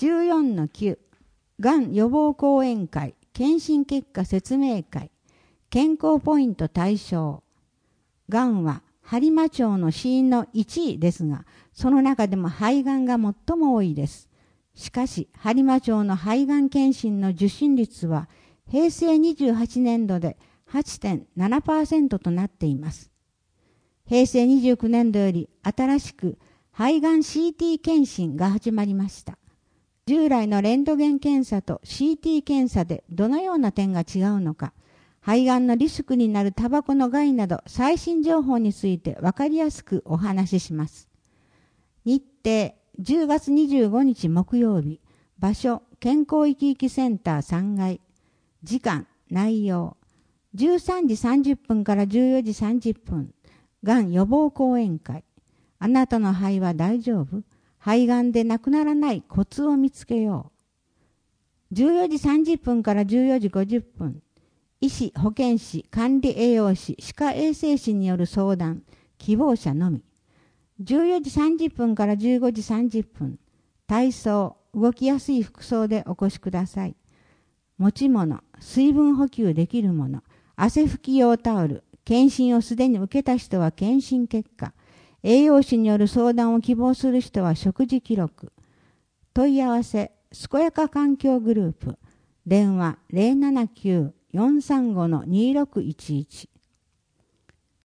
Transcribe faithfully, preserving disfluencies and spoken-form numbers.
じゅうよんのきゅう、がん予防講演会、検診結果説明会、健康ポイント対象。がんは播磨町の死因のいちいですが、その中でも肺がんが最も多いです。しかし、播磨町の肺がん検診の受診率は、へいせいにじゅうはちねんどで はちてんななパーセント となっています。へいせいにじゅうきゅうねんどより新しく肺がん シーティー 検診が始まりました。従来のレントゲン検査と シーティー 検査でどのような点が違うのか、肺がんのリスクになるタバコの害など最新情報について分かりやすくお話しします。日程、じゅうがつにじゅうごにち木曜日、場所、健康いきいきセンターさんがい、時間、内容、じゅうさんじさんじゅっぷんからじゅうよじさんじゅっぷん、がん予防講演会、あなたの肺は大丈夫？肺がんでなくならないコツを見つけよう。じゅうよじさんじゅっぷんからじゅうよじごじゅっぷん、医師、保健師、管理栄養士、歯科衛生士による相談、希望者のみ。じゅうよじさんじゅっぷんからじゅうごじさんじゅっぷん、体操、動きやすい服装でお越しください。持ち物、水分補給できるもの、汗拭き用タオル、検診をすでに受けた人は検診結果、栄養士による相談を希望する人は食事記録。問い合わせ、健やか環境グループ、電話 ゼロななきゅう よんさんご にろくいちいち。